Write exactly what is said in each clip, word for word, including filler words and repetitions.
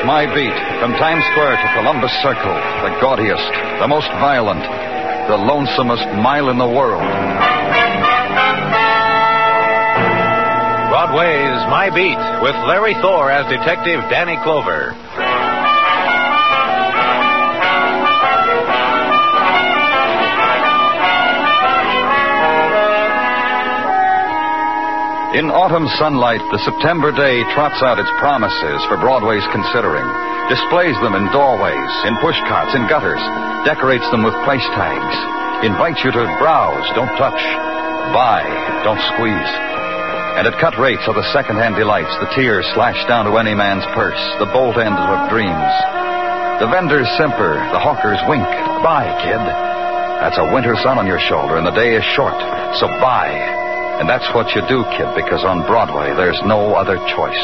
My Beat, from Times Square to Columbus Circle, the gaudiest, the most violent, the lonesomest mile in the world. Broadway's My Beat, with Larry Thor as Detective Danny Clover. In autumn sunlight, the September day trots out its promises for Broadway's considering, displays them in doorways, in pushcarts, in gutters, decorates them with price tags, invites you to browse, don't touch, buy, don't squeeze. And at cut rates are the second-hand delights, the tears slashed down to any man's purse, the bolt ends of dreams. The vendors simper, the hawkers wink. Buy, kid. That's a winter sun on your shoulder, and the day is short, so buy. And that's what you do, kid, because on Broadway, there's no other choice.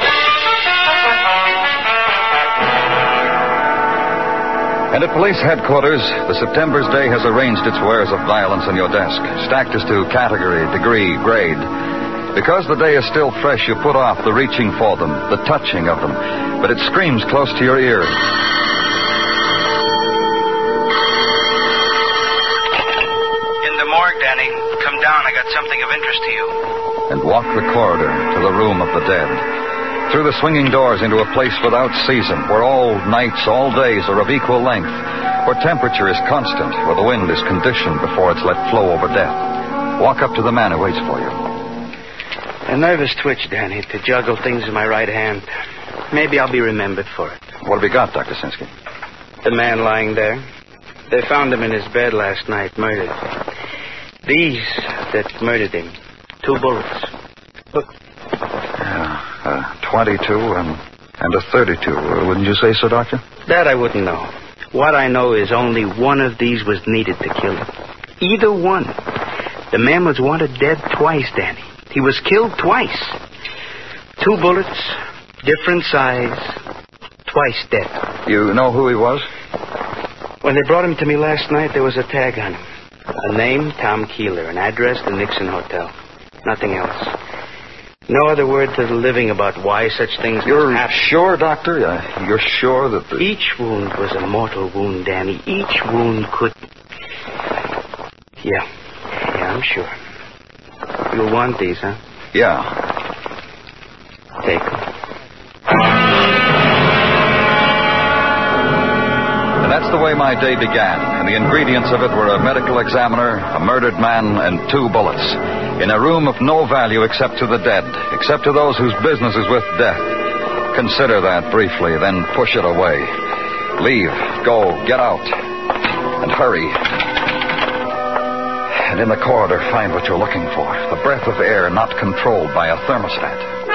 And at police headquarters, the September's Day has arranged its wares of violence on your desk, stacked as to category, degree, grade. Because the day is still fresh, you put off the reaching for them, the touching of them, but it screams close to your ear. In the morgue, Danny. Come down, I got something of interest to you. And walk the corridor to the room of the dead. Through the swinging doors into a place without season, where all nights, all days are of equal length, where temperature is constant, where the wind is conditioned before it's let flow over death. Walk up to the man who waits for you. A nervous twitch, Danny, to juggle things in my right hand. Maybe I'll be remembered for it. What have you got, Doctor Sinsky? The man lying there. They found him in his bed last night, murdered. These that murdered him. Two bullets. Look. Yeah, uh, twenty-two and, and a thirty-two. Uh, wouldn't you say so, Doctor? That I wouldn't know. What I know is only one of these was needed to kill him. Either one. The man was wanted dead twice, Danny. He was killed twice. Two bullets, different size, twice dead. You know who he was? When they brought him to me last night, there was a tag on him. A name, Tom Keeler. An address, the Nixon Hotel. Nothing else. No other word to the living about why such things You're happen. sure, Doctor? Uh, you're sure that the... Each wound was a mortal wound, Danny. Each wound could... Yeah. Yeah, I'm sure. You'll want these, huh? Yeah. Take them. And that's the way my day began. And the ingredients of it were a medical examiner, a murdered man, and two bullets. In a room of no value except to the dead, except to those whose business is with death. Consider that briefly, then push it away. Leave, go, get out, and hurry. And in the corridor, find what you're looking for. The breath of air not controlled by a thermostat.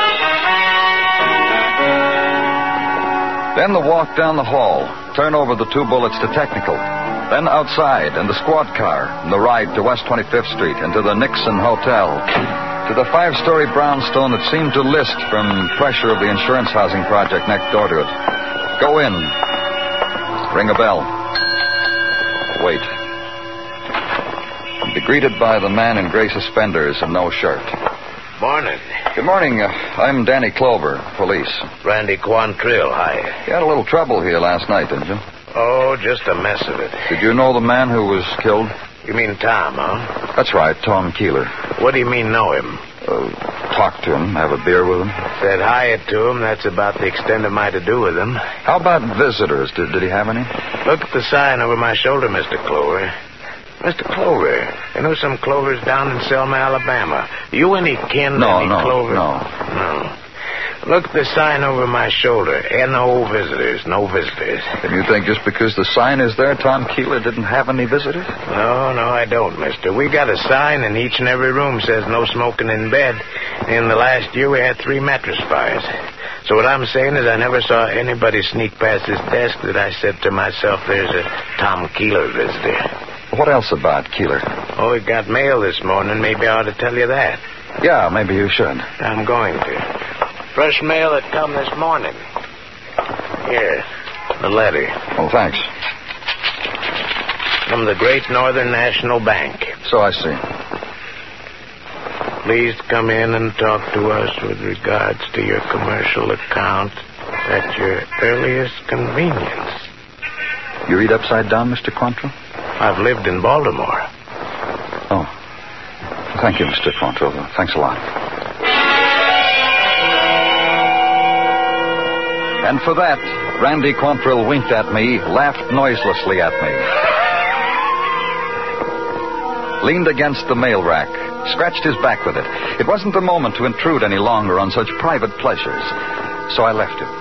Then the walk down the hall. Turn over the two bullets to technical. Then outside, and the squad car, and the ride to West twenty-fifth Street, and to the Nixon Hotel. To the five-story brownstone that seemed to list from pressure of the insurance housing project next door to it. Go in. Ring a bell. Wait. Be greeted by the man in gray suspenders and no shirt. Morning. Good morning. Uh, I'm Danny Clover, police. Randy Quantrill, hi. You had a little trouble here last night, didn't you? Oh, just a mess of it. Did you know the man who was killed? You mean Tom, huh? That's right, Tom Keeler. What do you mean know him? Uh, talk to him, have a beer with him. Said hi to him. That's about the extent of my to-do with him. How about visitors? Did, did he have any? Look at the sign over my shoulder, Mister Clover. Mister Clover, you know some Clovers down in Selma, Alabama. You any kin to No, any no, Clover? no. No. Look at the sign over my shoulder. N O visitors, no visitors. And you think just because the sign is there, Tom Keeler didn't have any visitors? No, no, I don't, mister. We got a sign in each and every room says no smoking in bed. In the last year, we had three mattress fires. So what I'm saying is I never saw anybody sneak past this desk that I said to myself, there's a Tom Keeler visitor. What else about Keeler? Oh, we got mail this morning. Maybe I ought to tell you that. Yeah, maybe you should. I'm going to. Fresh mail that come this morning. Here, the letter. Oh, thanks. From the Great Northern National Bank. So I see. Please come in and talk to us with regards to your commercial account. At your earliest convenience. You read upside down, Mister Quantrill? I've lived in Baltimore. Oh. Thank you, Mister Quantrill. Thanks a lot. And for that, Randy Quantrill winked at me, laughed noiselessly at me, leaned against the mail rack, scratched his back with it. It wasn't the moment to intrude any longer on such private pleasures, so I left him.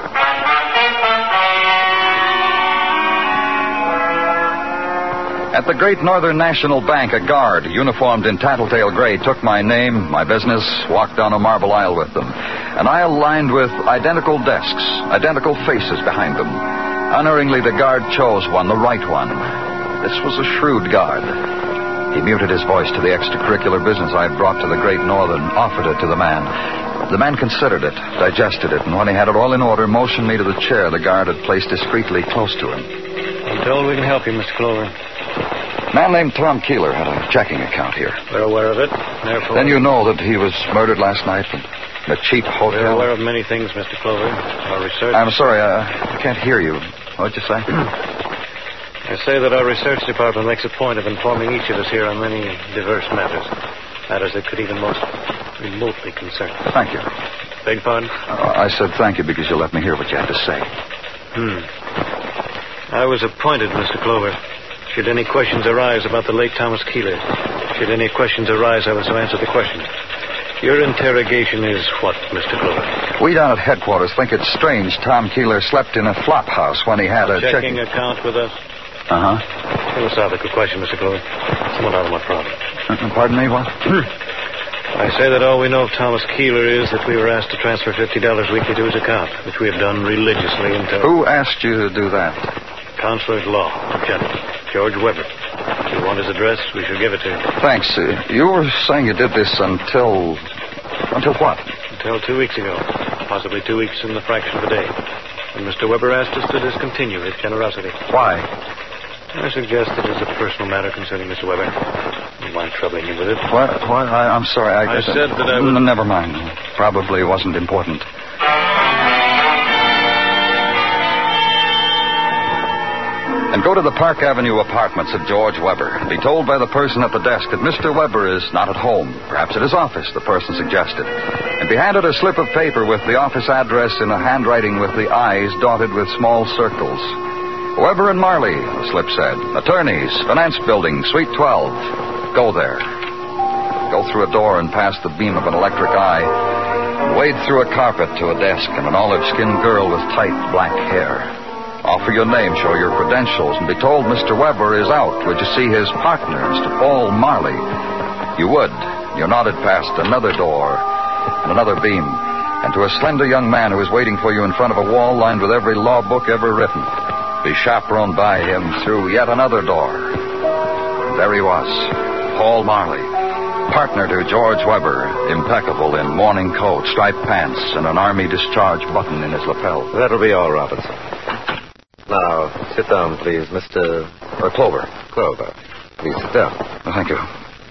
At the Great Northern National Bank, a guard, uniformed in tattletale gray, took my name, my business, walked down a marble aisle with them. An aisle lined with identical desks, identical faces behind them. Unerringly, the guard chose one, the right one. This was a shrewd guard. He muted his voice to the extracurricular business I had brought to the Great Northern, offered it to the man. The man considered it, digested it, and when he had it all in order, motioned me to the chair the guard had placed discreetly close to him. I'm told we can help you, Mister Clover. A man named Tom Keeler had a checking account here. We're aware of it. Therefore... Then you know that he was murdered last night in a cheap hotel? We're aware of many things, Mister Clover. Our research... I'm sorry, uh, I can't hear you. What'd you say? I say that our research department makes a point of informing each of us here on many diverse matters. Matters that could even most remotely concern us. Thank you. Beg pardon? Uh, I said thank you because you let me hear what you had to say. Hmm. I was appointed, Mister Clover. Should any questions arise about the late Thomas Keeler, should any questions arise, I was to answer the questions. Your interrogation is what, Mister Clover? We down at headquarters think it's strange Tom Keeler slept in a flop house when he had a checking checking account with us. Uh-huh. Philosophical question, Mister Clover. Somewhat out of my problem. Uh, pardon me, what? I say that all we know of Thomas Keeler is that we were asked to transfer fifty dollars weekly to his account, which we have done religiously until... Who asked you to do that? Counselor at Law, General George Weber. If you want his address, we shall give it to you. Thanks. Uh, you were saying you did this until... Until what? Until two weeks ago. Possibly two weeks in the fraction of a day. When Mister Weber asked us to discontinue his generosity. Why? I suggest it is a personal matter concerning Mister Weber. Don't mind troubling you with it. What? What? I, I'm sorry. I, I said that I would... Never mind. Probably wasn't important. And go to the Park Avenue apartments of George Weber and be told by the person at the desk that Mister Weber is not at home, perhaps at his office, the person suggested. And be handed a slip of paper with the office address in a handwriting with the I's dotted with small circles. Weber and Marley, the slip said. Attorneys, Finance Building, Suite twelve. Go there. Go through a door and past the beam of an electric eye. Wade through a carpet to a desk and an olive-skinned girl with tight black hair. Offer your name, show your credentials, and be told Mister Weber is out. Would you see his partner, Mister Paul Marley? You would. You nodded past another door and another beam, and to a slender young man who was waiting for you in front of a wall lined with every law book ever written. Be chaperoned by him through yet another door. And there he was, Paul Marley, partner to George Weber, impeccable in morning coat, striped pants, and an army discharge button in his lapel. That'll be all, Robinson. Now, sit down, please, Mister Uh, Clover. Clover. Please sit down. Oh, thank you.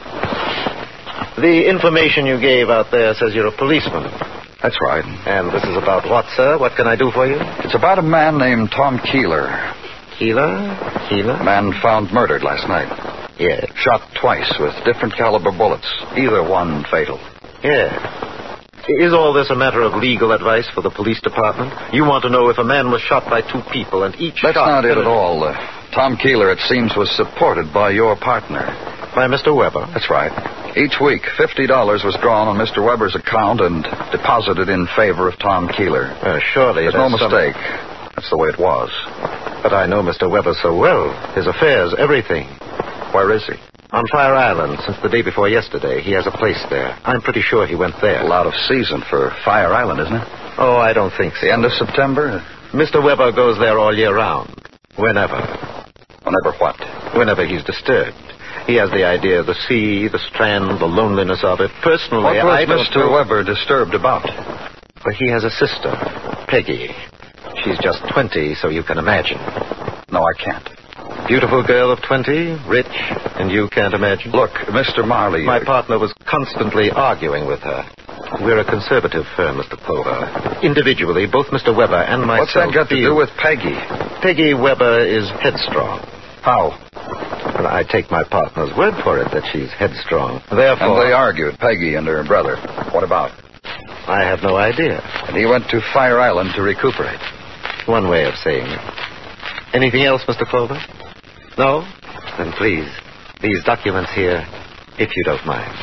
The information you gave out there says you're a policeman. That's right. And this is about what, sir? What can I do for you? It's about a man named Tom Keeler. Keeler? Keeler? Man found murdered last night. Yes. Shot twice with different caliber bullets, either one fatal. Yes. Is all this a matter of legal advice for the police department? You want to know if a man was shot by two people and each That's shot... not it at all. Uh, Tom Keeler, it seems, was supported by your partner. By Mister Weber? That's right. Each week, fifty dollars was drawn on Mister Weber's account and deposited in favor of Tom Keeler. Uh, surely There's no some- mistake. That's the way it was. But I know Mister Weber so well. His affairs, everything. Where is he? On Fire Island, since the day before yesterday. He has a place there. I'm pretty sure he went there. Well, out of season for Fire Island, isn't it? Oh, I don't think so. The end of September? Mister Weber goes there all year round. Whenever. Whenever what? Whenever he's disturbed. He has the idea of the sea, the strand, the loneliness of it. Personally, What was I don't Mister know- Weber disturbed about? But he has a sister, Peggy. She's just twenty, so you can imagine. No, I can't. Beautiful girl of twenty, rich, and you can't imagine. Look, Mister Marley... My partner was constantly arguing with her. We're a conservative firm, Mister Clover. Individually, both Mister Weber and myself... What's that got to do with Peggy? Peggy Weber is headstrong. How? Well, I take my partner's word for it that she's headstrong. Therefore... And they argued, Peggy and her brother. What about? I have no idea. And he went to Fire Island to recuperate. One way of saying it. Anything else, Mister Clover? No? Then please, these documents here, if you don't mind.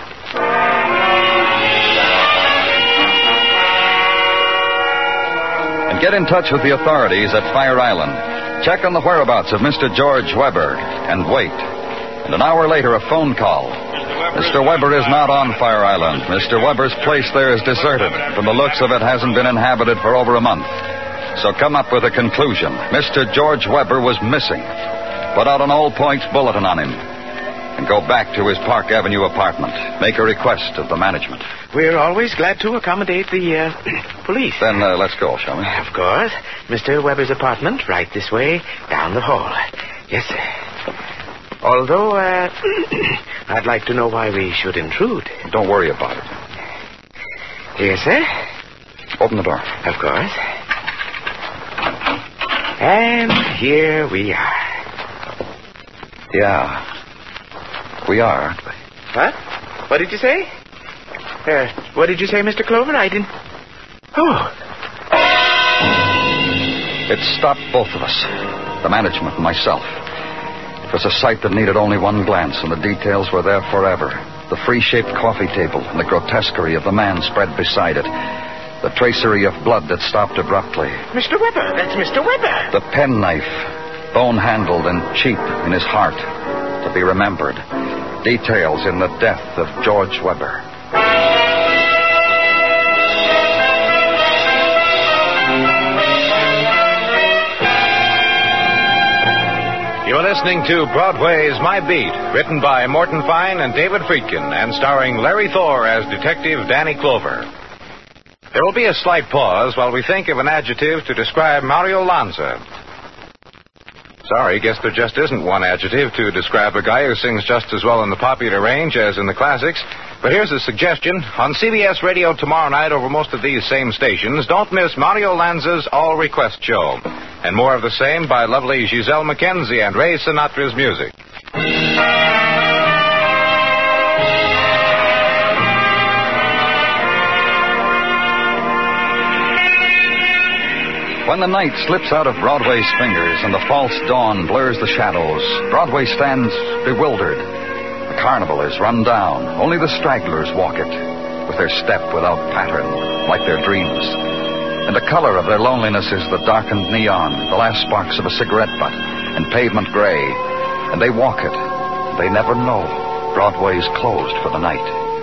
And get in touch with the authorities at Fire Island. Check on the whereabouts of Mister George Weber and wait. And an hour later, a phone call. Mister Weber is not on Fire Island. Mister Weber's place there is deserted. From the looks of it, hasn't been inhabited for over a month. So come up with a conclusion. Mister George Weber was missing. Put out an all points bulletin on him. And go back to his Park Avenue apartment. Make a request of the management. We're always glad to accommodate the uh, police. Then uh, let's go, shall we? Of course. Mister Weber's apartment, right this way, down the hall. Yes, sir. Although, uh, I'd like to know why we should intrude. Don't worry about it. Yes, sir. Open the door. Of course. And here we are. Yeah. We are, aren't we? What? What did you say? Uh, what did you say, Mister Clover? I didn't... Oh. It stopped both of us. The management and myself. It was a sight that needed only one glance, and the details were there forever. The free-shaped coffee table and the grotesquerie of the man spread beside it. The tracery of blood that stopped abruptly. Mister Weber, that's Mister Weber. The penknife, bone-handled and cheap in his heart, to be remembered. Details in the death of George Weber. You're listening to Broadway's My Beat, written by Morton Fine and David Friedkin, and starring Larry Thor as Detective Danny Clover. There will be a slight pause while we think of an adjective to describe Mario Lanza. Sorry, guess there just isn't one adjective to describe a guy who sings just as well in the popular range as in the classics. But here's a suggestion. On C B S Radio tomorrow night over most of these same stations, don't miss Mario Lanza's All Request Show. And more of the same by lovely Giselle McKenzie and Ray Sinatra's music. When the night slips out of Broadway's fingers and the false dawn blurs the shadows, Broadway stands bewildered. The carnival is run down. Only the stragglers walk it, with their step without pattern, like their dreams. And the color of their loneliness is the darkened neon, the last sparks of a cigarette butt, and pavement gray. And they walk it. They never know Broadway's closed for the night.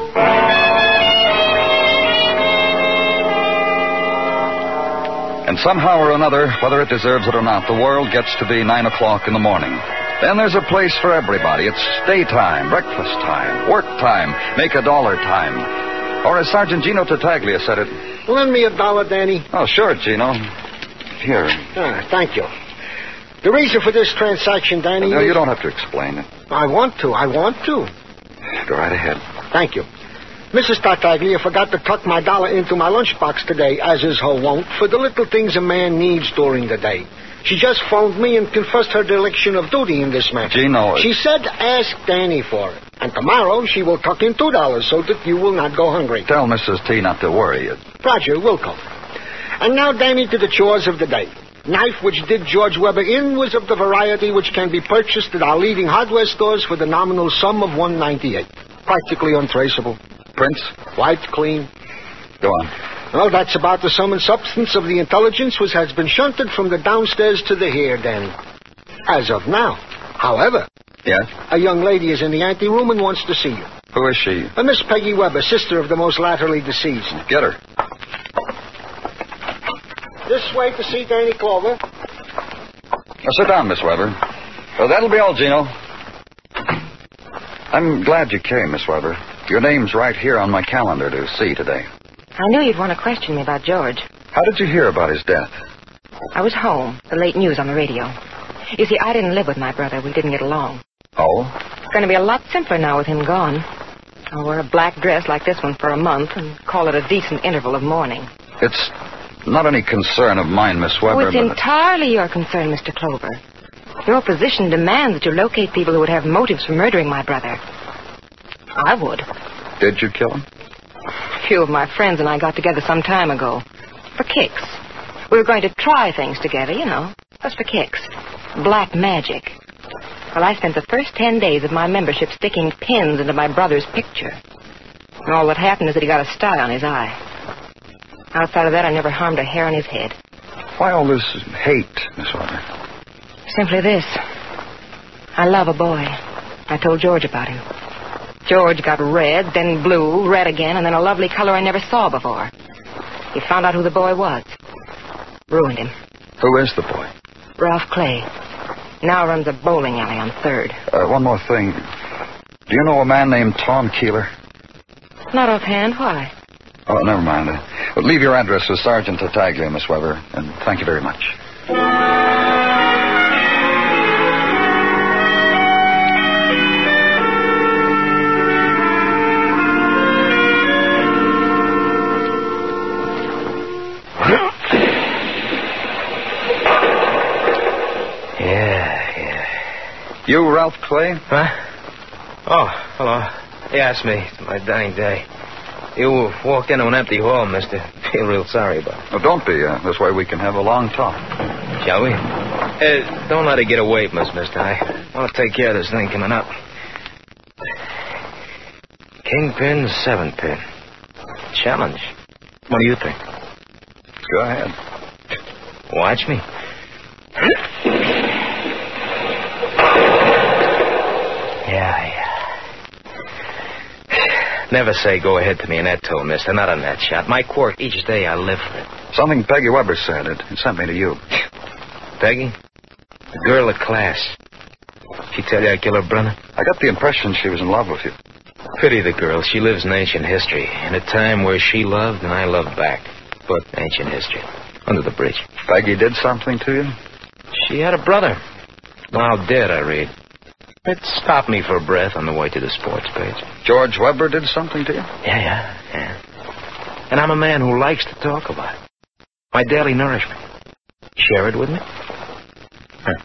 And somehow or another, whether it deserves it or not, the world gets to be nine o'clock in the morning. Then there's a place for everybody. It's daytime, breakfast time, work time, make a dollar time. Or as Sergeant Gino Tartaglia said it... Lend me a dollar, Danny. Oh, sure, Gino. Here. Ah, thank you. The reason for this transaction, Danny... No, is... you don't have to explain it. I want to. I want to. Go right ahead. Thank you. Missus Tartaglia forgot to tuck my dollar into my lunchbox today, as is her wont, for the little things a man needs during the day. She just phoned me and confessed her dereliction of duty in this matter. Gino... She said ask Danny for it. And tomorrow she will tuck in two dollars so that you will not go hungry. Tell Missus T not to worry. Roger, will come. And now, Danny, to the chores of the day. Knife which did George Weber in was of the variety which can be purchased at our leading hardware stores for the nominal sum of one ninety-eight. Practically untraceable. Prince? Wiped clean. Go on. Well, that's about the sum and substance of the intelligence which has been shunted from the downstairs to the here, Danny. As of now. However... Yes? A young lady is in the anteroom and wants to see you. Who is she? A Miss Peggy Weber, sister of the most latterly deceased. Get her. This way to see Danny Clover. Now, sit down, Miss Weber. Well, that'll be all, Gino. I'm glad you came, Miss Weber. Your name's right here on my calendar to see today. I knew you'd want to question me about George. How did you hear about his death? I was home. The late news on the radio. You see, I didn't live with my brother. We didn't get along. Oh? It's going to be a lot simpler now with him gone. I'll wear a black dress like this one for a month and call it a decent interval of mourning. It's not any concern of mine, Miss Weber. Oh, it's but entirely your concern, Mister Clover. Your position demands that you locate people who would have motives for murdering my brother. I would. Did you kill him? A few of my friends and I got together some time ago. For kicks. We were going to try things together, you know. Just for kicks. Black magic. Well, I spent the first ten days of my membership sticking pins into my brother's picture. And all that happened is that he got a sty on his eye. Outside of that, I never harmed a hair on his head. Why all this hate, Miss Weber? Simply this. I love a boy. I told George about him. George got red, then blue, red again, and then a lovely color I never saw before. He found out who the boy was. Ruined him. Who is the boy? Ralph Clay. Now runs a bowling alley on Third. Uh, one more thing. Do you know a man named Tom Keeler? Not offhand. Why? Oh, never mind. Uh, but leave your address with Sergeant Tartaglia, Miss Weber, and thank you very much. You, Ralph Clay? Huh? Oh, hello. Yeah, it's me. It's my dying day. You walked into an empty hall, mister. Feel real sorry about it. Oh, don't be. Uh, this way we can have a long talk. Shall we? Uh, don't let it get away from us, mister. I want to take care of this thing coming up. Kingpin, seven pin. Challenge. What do you think? Go ahead. Watch me. Yeah, yeah. Never say go ahead to me in that tone, mister. Not on that shot. My quirk, each day I live for it. Something Peggy Weber said. It, it sent me to you. Peggy? The girl of class. She tell you I kill her brother? I got the impression she was in love with you. Pity the girl. She lives in ancient history. In a time where she loved and I loved back. But ancient history. Under the bridge. Peggy did something to you? She had a brother. Now dead, I read. It stopped me for a breath on the way to the sports page. George Weber did something to you? Yeah, yeah, yeah. And I'm a man who likes to talk about it. My daily nourishment. Share it with me? Huh.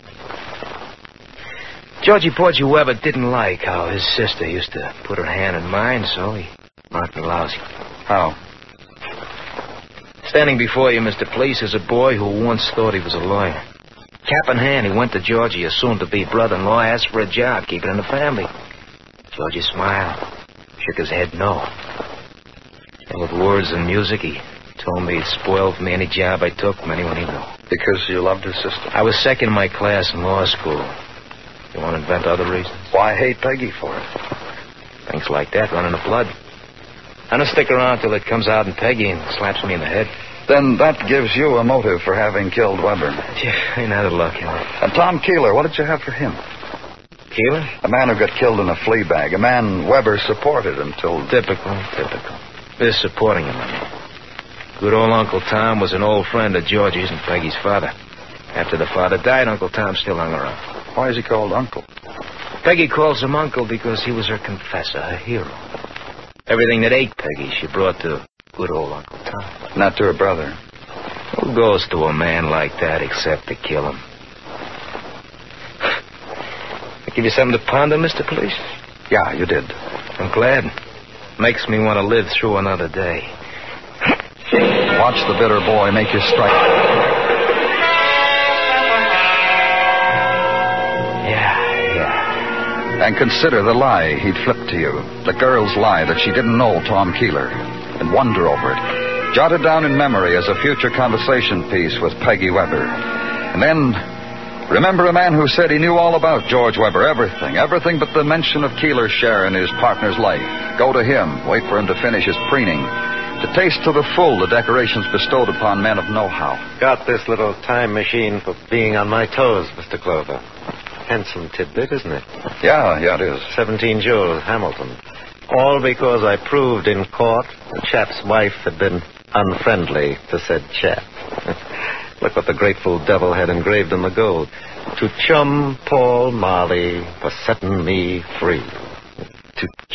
Georgie Porgy Weber didn't like how his sister used to put her hand in mine, so he marked me lousy. How? Standing before you, Mister Police, is a boy who once thought he was a lawyer. Cap in hand, he went to Georgie, his soon-to-be brother-in-law, asked for a job, keep it in the family. Georgie smiled, shook his head no. And with words and music, he told me he'd spoil for me any job I took from anyone he knew. Because you loved his sister? I was second in my class in law school. You want to invent other reasons? Why hate Peggy for it? Things like that run in the blood. I don't stick around till it comes out in Peggy and slaps me in the head. Then that gives you a motive for having killed Weber. Yeah, ain't that a luck, you know. And Tom Keeler, what did you have for him? Keeler? A man who got killed in a flea bag. A man Weber supported until... Typical, typical. They're supporting him, I mean. Good old Uncle Tom was an old friend of Georgie's and Peggy's father. After the father died, Uncle Tom still hung around. Why is he called Uncle? Peggy calls him Uncle because he was her confessor, her hero. Everything that ate Peggy, she brought to good old Uncle Tom. Not to her brother. Who goes to a man like that except to kill him? I give you something to ponder, Mister Police? Yeah, you did. I'm glad. Makes me want to live through another day. Watch the bitter boy make his strike. Yeah, yeah. And consider the lie he'd flipped to you. The girl's lie that she didn't know Tom Keeler. And wonder over it. Jotted down in memory as a future conversation piece with Peggy Weber. And then, remember a man who said he knew all about George Weber, everything. Everything but the mention of Keeler's share in his partner's life. Go to him, wait for him to finish his preening. To taste to the full the decorations bestowed upon men of know-how. Got this little time machine for being on my toes, Mister Clover. Handsome tidbit, isn't it? Yeah, yeah, it is. Seventeen Jules Hamilton. All because I proved in court the chap's wife had been unfriendly to said chap. Look what the grateful devil had engraved in the gold. To chum Paul Marley for setting me free. To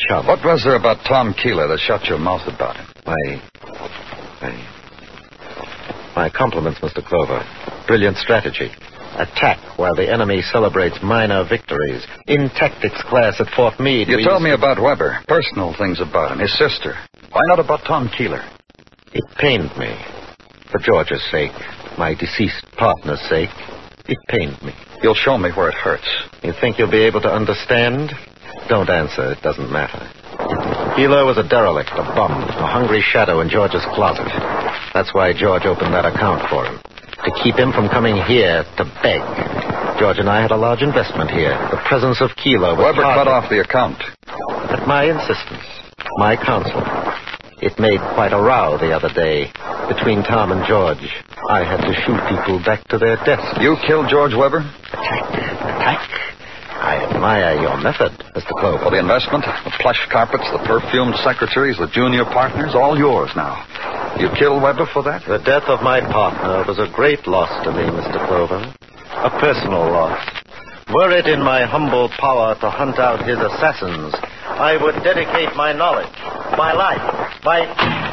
chum. What was there about Tom Keeler that shut your mouth about him? My... My... My compliments, Mister Clover. Brilliant strategy. Attack while the enemy celebrates minor victories. In tactics class at Fort Meade... You we told used me to... about Weber. Personal things about him. His sister. Why not about Tom Keeler? It pained me. For George's sake. My deceased partner's sake. It pained me. You'll show me where it hurts. You think you'll be able to understand? Don't answer. It doesn't matter. Keeler was a derelict, a bum, a hungry shadow in George's closet. That's why George opened that account for him. To keep him from coming here to beg. George and I had a large investment here. The presence of Keeler was... Weber cut off the account. At my insistence. My counsel. It made quite a row the other day between Tom and George. I had to shoot people back to their desks. You killed George Weber? Attack. Attack. I admire your method, Mister Clover. Well, the investment, the plush carpets, the perfumed secretaries, the junior partners, all yours now. You killed Weber for that? The death of my partner was a great loss to me, Mister Clover. A personal loss. Were it in my humble power to hunt out his assassins, I would dedicate my knowledge, my life, my...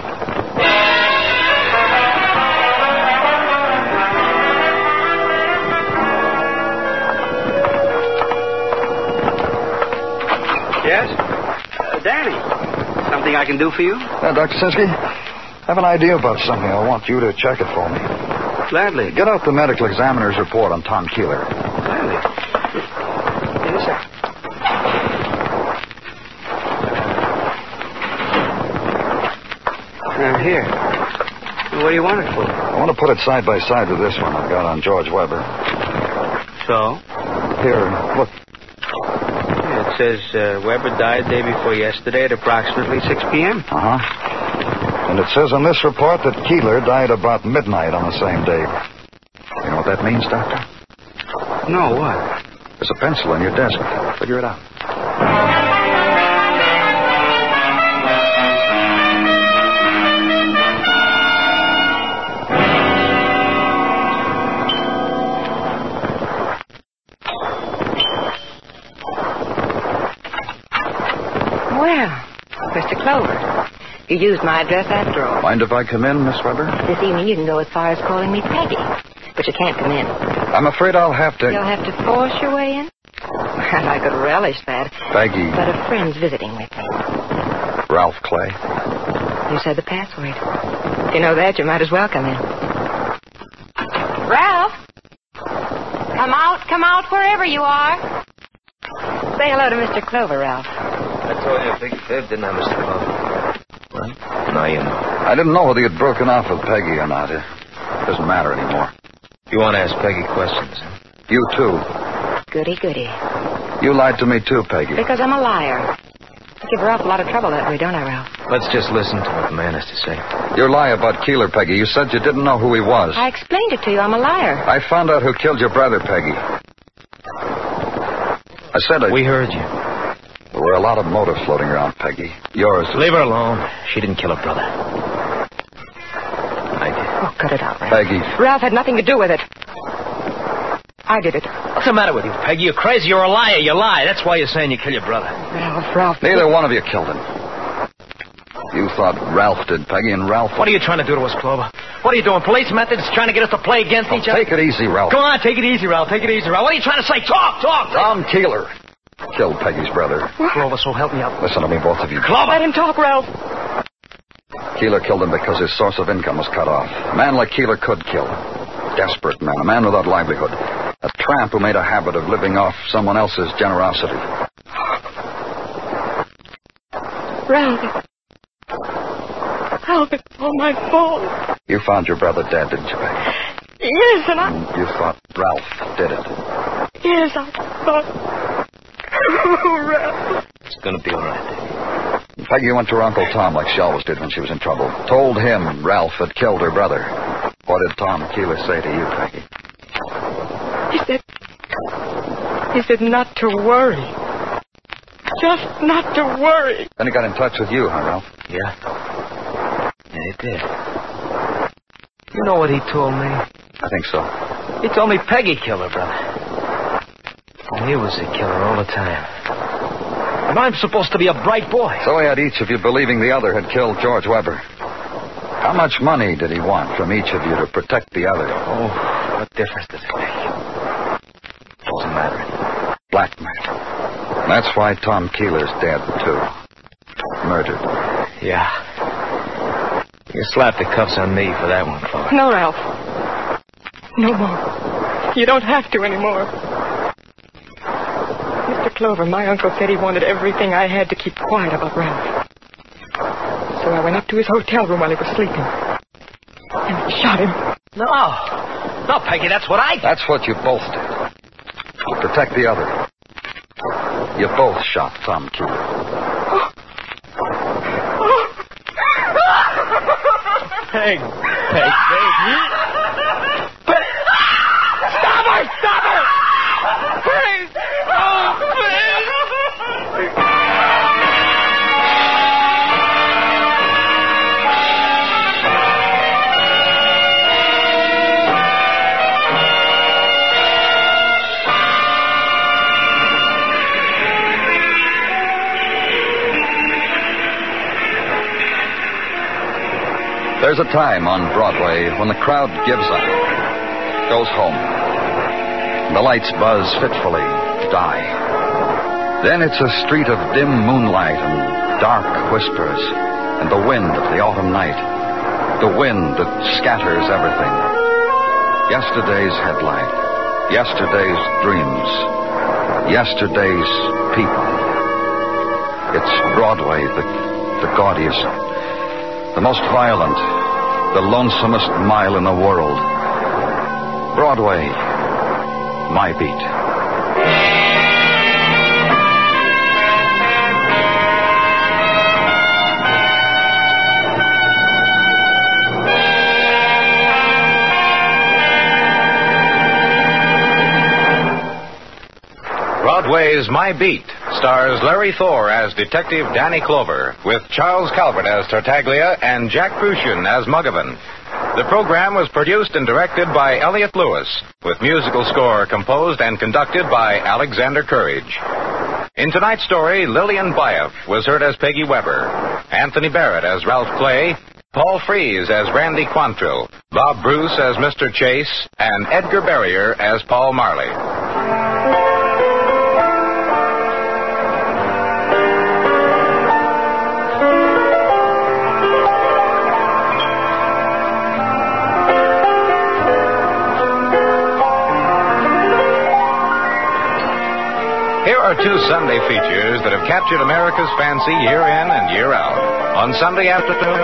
Yes? Uh, Danny, something I can do for you? Uh, Doctor Sinsky, I have an idea about something. I want you to check it for me. Gladly. Get out the medical examiner's report on Tom Keeler. Gladly. Yes, sir. Uh, here. What do you want it for? I want to put it side by side with this one I've got on George Weber. So? Here, look. Yeah, it says uh, Weber died day before yesterday at approximately six p.m. Uh-huh. And it says on this report that Keeler died about midnight on the same day. You know what that means, Doctor? No, what? There's a pencil on your desk. Figure it out. Well, Mister Clover, you used my address after all. Mind if I come in, Miss Weber? This evening you can go as far as calling me Peggy, but you can't come in. I'm afraid I'll have to... You'll have to force your way in? Well, I could relish that. Peggy. But a friend's visiting with me. Ralph Clay. You said the password. If you know that, you might as well come in. Ralph! Come out, come out, wherever you are. Say hello to Mister Clover, Ralph. I told you a big fib, didn't I, Mister Clover? What? Now you know. I didn't know whether you'd broken off with Peggy or not. It doesn't matter anymore. You want to ask Peggy questions, huh? You, too. Goody, goody. You lied to me, too, Peggy. Because I'm a liar. I give Ralph a lot of trouble that way, don't I, Ralph? Let's just listen to what the man has to say. Your lie about Keeler, Peggy. You said you didn't know who he was. I explained it to you. I'm a liar. I found out who killed your brother, Peggy. I said I... We heard you. There were a lot of motives floating around, Peggy. Yours... Leave her alone. She didn't kill her brother. I did. Oh, cut it out, Ralph. Peggy. Ralph had nothing to do with it. I did it. What's the matter with you, Peggy? You're crazy. You're a liar. You lie. That's why you're saying you killed your brother. Ralph, Ralph... Neither one of you killed him. You thought Ralph did, Peggy, and Ralph... What are you trying to do to us, Clover? What are you doing? Police methods trying to get us to play against Oh, each other? take it easy, Ralph. Go on, take it easy, Ralph. Take it easy, Ralph. What are you trying to say? Talk, talk. Tom Keeler killed Peggy's brother. Clover, so help me out. Listen to me, both of you. Clover! Let him talk, Ralph. Keeler killed him because his source of income was cut off. A man like Keeler could kill. Desperate man, a man without livelihood. A tramp who made a habit of living off someone else's generosity. Ralph. Ralph, it's all my fault. You found your brother dead, didn't you, Peggy? Yes, and I... And you thought Ralph did it. Yes, I thought... Oh, Ralph. It's going to be all right, Peggy. Peggy went to her Uncle Tom like she always did when she was in trouble. Told him Ralph had killed her brother. What did Tom Keeler say to you, Peggy? He said... He said not to worry. Just not to worry. Then he got in touch with you, huh, Ralph? Yeah. Yeah, he did. You know what he told me? I think so. He told me Peggy killed her brother. And he was the killer all the time. And I'm supposed to be a bright boy. So he had each of you believing the other had killed George Weber. How much money did he want from each of you to protect the other? Oh, what difference does it make? Doesn't matter anymore. Blackmail. That's why Tom Keeler's dead, too. Murdered. Yeah. You slap the cuffs on me for that one, Chloe. No, Ralph. No more. You don't have to anymore. Mister Clover, my uncle said he wanted everything I had to keep quiet about Ralph. So I went up to his hotel room while he was sleeping. And I shot him. No. No, Peggy, that's what I... That's what you both did. To protect the other. You both shot Tom Keeler. Peg. Peg, Peg. Peg. Stop her! Stop her! Please! Oh, please! There's a time on Broadway when the crowd gives up, goes home. The lights buzz fitfully, die. Then it's a street of dim moonlight and dark whispers, and the wind of the autumn night, the wind that scatters everything. Yesterday's headlight, yesterday's dreams, yesterday's people. It's Broadway, the, the gaudiest, the most violent, the lonesomest mile in the world. Broadway, my beat. Broadway's My Beat stars Larry Thor as Detective Danny Clover, with Charles Calvert as Tartaglia and Jack Crucian as Muggavan. The program was produced and directed by Elliott Lewis, with musical score composed and conducted by Alexander Courage. In tonight's story, Lillian Buyeff was heard as Peggy Weber, Anthony Barrett as Ralph Clay, Paul Frees as Randy Quantrill, Bob Bruce as Mister Chase, and Edgar Barrier as Paul Marley. Here are two Sunday features that have captured America's fancy year in and year out. On Sunday afternoon...